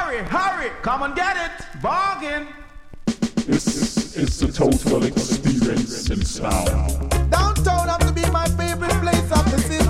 hurry, hurry, come and get it. Bargain. This is a total experience in sound. Downtown have to be my favorite place of the city.